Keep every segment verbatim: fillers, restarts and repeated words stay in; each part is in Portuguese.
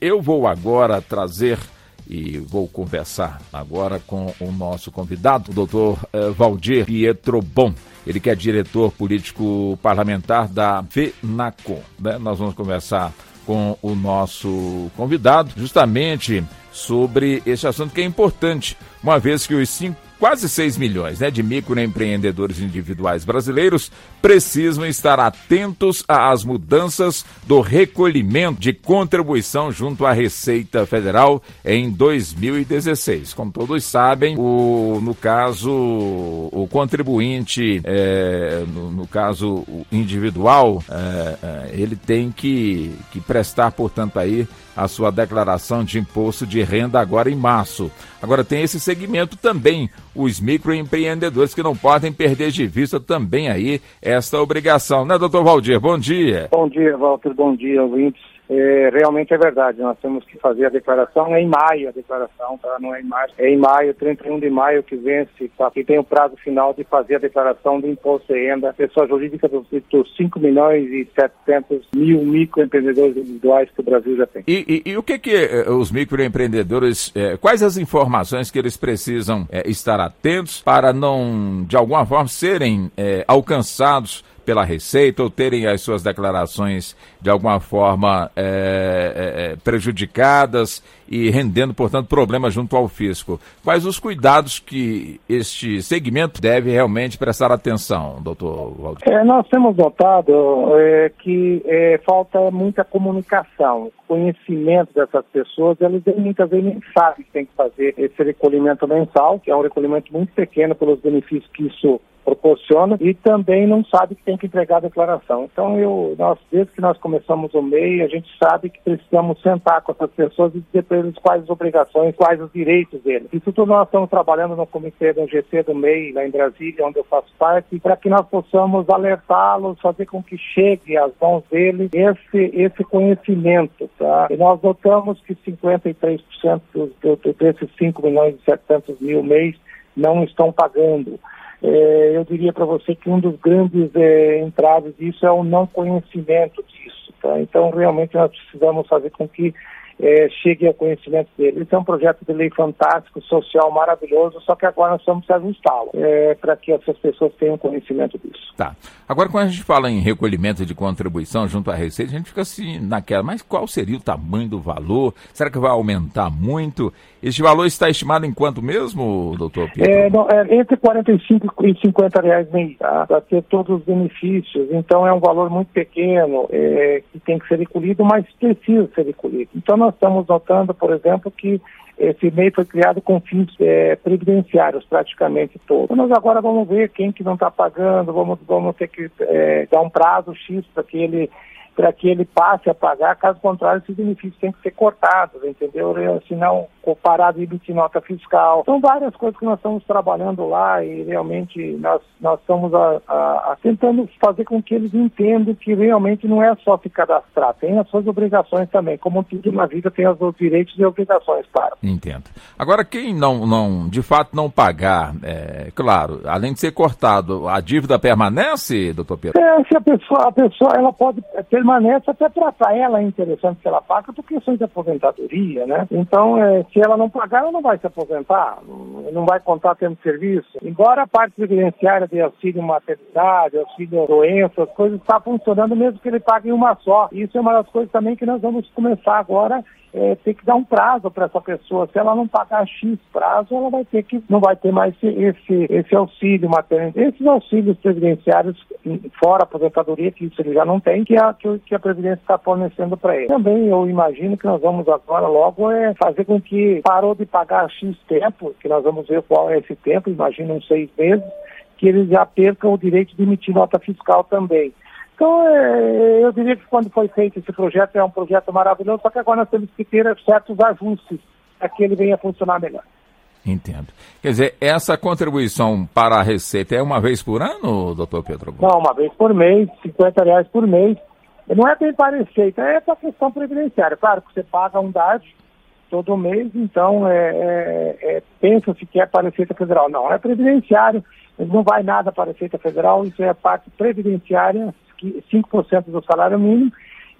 Eu vou agora trazer e vou conversar agora com o nosso convidado, o doutor eh, Valdir Pietrobon. Ele que é diretor político parlamentar da FENACOM, né? Nós vamos conversar com o nosso convidado justamente sobre esse assunto que é importante, uma vez que os cinco, quase seis milhões né, de microempreendedores individuais brasileiros precisam estar atentos às mudanças do recolhimento de contribuição junto à Receita Federal em dois mil e dezesseis. Como todos sabem, o, no caso, o contribuinte, é, no, no caso individual, é, é, ele tem que, que prestar, portanto, aí a sua declaração de imposto de renda agora em março. Agora tem esse segmento também, os microempreendedores que não podem perder de vista também aí esta obrigação, né, doutor Valdir? Bom dia. Bom dia, Walter, bom dia, ouvintes. É, realmente é verdade, nós temos que fazer a declaração, é em maio a declaração, tá? Não é em março, é em maio, trinta e um de maio que vence, tá? E tem o prazo final de fazer a declaração do imposto de renda, pessoa jurídica dos cinco milhões e setecentos mil microempreendedores individuais que o Brasil já tem. E, e, e o que que os microempreendedores, eh, quais as informações que eles precisam eh, estar atentos para não, de alguma forma, serem eh, alcançados pela Receita ou terem as suas declarações de alguma forma é, é, prejudicadas e rendendo, portanto, problemas junto ao fisco? Quais os cuidados que este segmento deve realmente prestar atenção, doutor Valdir? É, nós temos notado é, que é, falta muita comunicação, conhecimento dessas pessoas. Eles muitas vezes nem sabem que tem que fazer esse recolhimento mensal, que é um recolhimento muito pequeno pelos benefícios que isso proporciona, e também não sabe que tem que entregar a declaração. Então, eu, nós, desde que nós começamos o M E I, a gente sabe que precisamos sentar com essas pessoas e dizer para eles quais as obrigações, quais os direitos deles. Isso tudo nós estamos trabalhando no comitê do G C do M E I, lá em Brasília, onde eu faço parte, para que nós possamos alertá-los, fazer com que chegue às mãos deles esse, esse conhecimento, tá? E nós notamos que cinquenta e três por cento desses cinco milhões e setecentos mil M E Is não estão pagando. É, eu diria para você que um dos grandes é, entraves disso é o não conhecimento disso, tá? Então, realmente, nós precisamos fazer com que é, chegue ao conhecimento dele. Esse é um projeto de lei fantástico, social, maravilhoso, só que agora nós precisamos ajustá-lo é, para que essas pessoas tenham conhecimento disso. Tá. Agora, quando a gente fala em recolhimento de contribuição junto à Receita, a gente fica assim naquela, mas qual seria o tamanho do valor? Será que vai aumentar muito? Este valor está estimado em quanto mesmo, doutor Pedro? É, não, é entre quarenta e cinco e cinquenta reais mês, tá? Para ter todos os benefícios. Então é um valor muito pequeno é, que tem que ser recolhido, mas precisa ser recolhido. Então nós estamos notando, por exemplo, que esse M E I foi criado com fins é, previdenciários praticamente todos. Então, nós agora vamos ver quem que não está pagando, vamos, vamos ter que é, dar um prazo X para que ele para que ele passe a pagar, caso contrário, esses benefícios têm que ser cortados, entendeu? Senão, parar de emitir nota fiscal. São várias coisas que nós estamos trabalhando lá e realmente nós, nós estamos a, a, a tentando fazer com que eles entendam que realmente não é só se cadastrar, tem as suas obrigações também. Como tudo na vida tem os seus direitos e obrigações, para. Entendo. Agora, quem não, não, de fato não pagar, é, claro, além de ser cortado, a dívida permanece, doutor Pedro? É, se a pessoa, a pessoa ela pode permanece até para ela é interessante que ela pague por questões de aposentadoria, né? Então, é, se ela não pagar, ela não vai se aposentar, não vai contar tempo de serviço. Embora a parte previdenciária de auxílio maternidade, auxílio doença, as coisas estão funcionando mesmo que ele pague em uma só. Isso é uma das coisas também que nós vamos começar agora, é, ter que dar um prazo para essa pessoa. Se ela não pagar X prazo, ela vai ter que, não vai ter mais esse, esse auxílio maternidade. Esses auxílios previdenciários, fora a aposentadoria, que isso ele já não tem, que a, que a Previdência está fornecendo para ele. Também eu imagino que nós vamos agora logo é, fazer com que parou de pagar X tempo, que nós vamos ver qual é esse tempo, imagino uns seis meses, que eles já percam o direito de emitir nota fiscal também. Então, é, eu diria que quando foi feito esse projeto, é um projeto maravilhoso, só que agora nós temos que ter certos ajustes para que ele venha funcionar melhor. Entendo. Quer dizer, essa contribuição para a Receita é uma vez por ano, doutor Pedro? Não, uma vez por mês, cinquenta reais por mês. Não é bem para a Receita, é para a questão previdenciária. Claro que você paga um D A D todo mês, então é, é, é, pensa-se que é para a Receita Federal. Não, é previdenciário, não vai nada para a Receita Federal, isso é a parte previdenciária, cinco por cento do salário mínimo,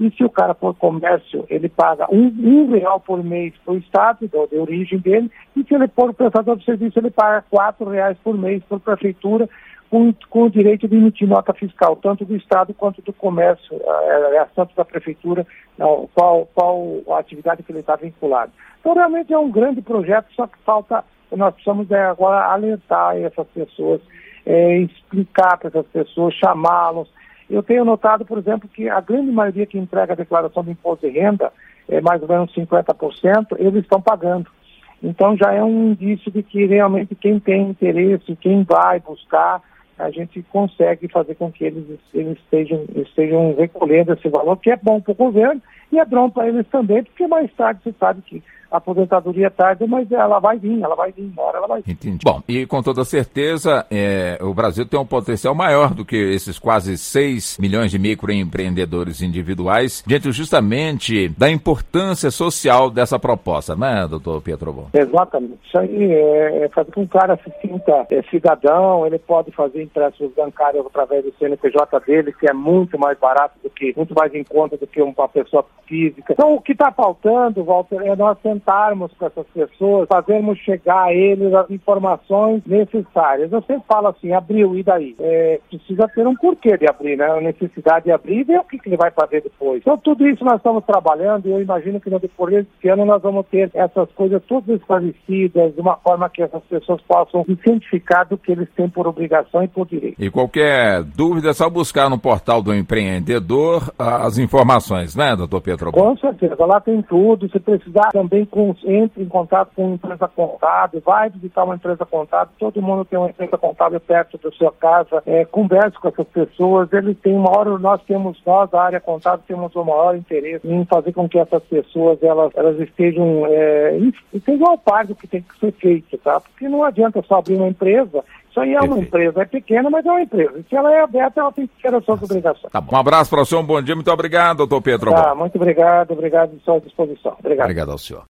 E se o cara for comércio, ele paga um, um real por mês para o Estado, de origem dele, e se ele for prestador de serviço, ele paga quatro reais por mês para a Prefeitura, com, com o direito de emitir nota fiscal, tanto do Estado quanto do comércio, é, é, tanto da Prefeitura, não, qual, qual a atividade que ele está vinculado. Então, realmente é um grande projeto, só que falta, nós precisamos é, agora alertar essas pessoas, é, explicar para essas pessoas, chamá-los. Eu tenho notado, por exemplo, que a grande maioria que entrega a declaração de imposto de renda, é mais ou menos cinquenta por cento, eles estão pagando. Então já é um indício de que realmente quem tem interesse, quem vai buscar, a gente consegue fazer com que eles, eles estejam, estejam recolhendo esse valor, que é bom para o governo e é bom para eles também, porque mais tarde você sabe que a aposentadoria é tarde, mas ela vai vir, ela vai vir, uma hora ela vai vir. Entendi. Bom, e com toda certeza, é, o Brasil tem um potencial maior do que esses quase seis milhões de microempreendedores individuais, diante justamente da importância social dessa proposta, né, doutor Pietrobon? Exatamente. Isso aí é, é fazer com que o cara se sinta é, cidadão, ele pode fazer empréstimos bancários através do C N P J dele, que é muito mais barato do que, muito mais em conta do que uma pessoa física. Então, o que está faltando, Walter, é nós sentarmos com essas pessoas, fazermos chegar a eles as informações necessárias. Eu sempre falo assim, abriu, e daí? É, precisa ter um porquê de abrir, né? A necessidade de abrir e ver o que, que ele vai fazer depois. Então, tudo isso nós estamos trabalhando e eu imagino que no decorrer desse ano nós vamos ter essas coisas todas esclarecidas, de uma forma que essas pessoas possam identificar do que eles têm por obrigação e por direito. E qualquer dúvida é só buscar no portal do empreendedor as informações, né, doutor Pietrobon? Com certeza, lá tem tudo. Se precisar também com, entre em contato com uma empresa contábil, vai visitar uma empresa contábil, todo mundo tem uma empresa contábil perto da sua casa, é, converse com essas pessoas, eles têm maior, nós temos, nós da área contábil temos o maior interesse em fazer com que essas pessoas, elas, elas estejam, é, estejam ao par do que tem que ser feito, tá? Porque não adianta só abrir uma empresa. Isso aí é uma Perfeito. empresa, é pequena, mas é uma empresa. E se ela é aberta, ela tem que ter as suas obrigações. Tá bom. Um abraço para o senhor, um bom dia, muito obrigado, doutor Pietrobon. Tá, muito obrigado, obrigado à sua disposição. Obrigado. Obrigado ao senhor.